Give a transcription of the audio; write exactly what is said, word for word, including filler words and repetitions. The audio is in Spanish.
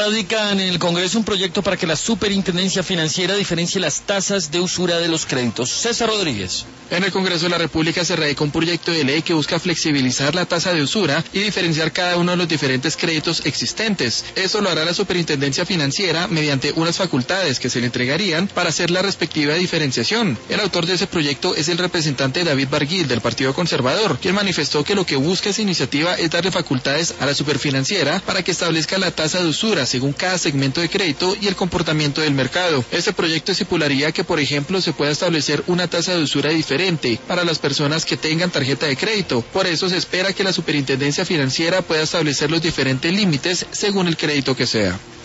Radican en el Congreso un proyecto para que la Superintendencia Financiera diferencie las tasas de usura de los créditos. César Rodríguez. En el Congreso de la República se radica un proyecto de ley que busca flexibilizar la tasa de usura y diferenciar cada uno de los diferentes créditos existentes. Esto lo hará la Superintendencia Financiera mediante unas facultades que se le entregarían para hacer la respectiva diferenciación. El autor de ese proyecto es el representante David Barguil del Partido Conservador, quien manifestó que lo que busca esa iniciativa es darle facultades a la Superfinanciera para que establezca la tasa de usura según cada segmento de crédito y el comportamiento del mercado. Este proyecto estipularía que, por ejemplo, se pueda establecer una tasa de usura diferente para las personas que tengan tarjeta de crédito. Por eso se espera que la Superintendencia Financiera pueda establecer los diferentes límites según el crédito que sea.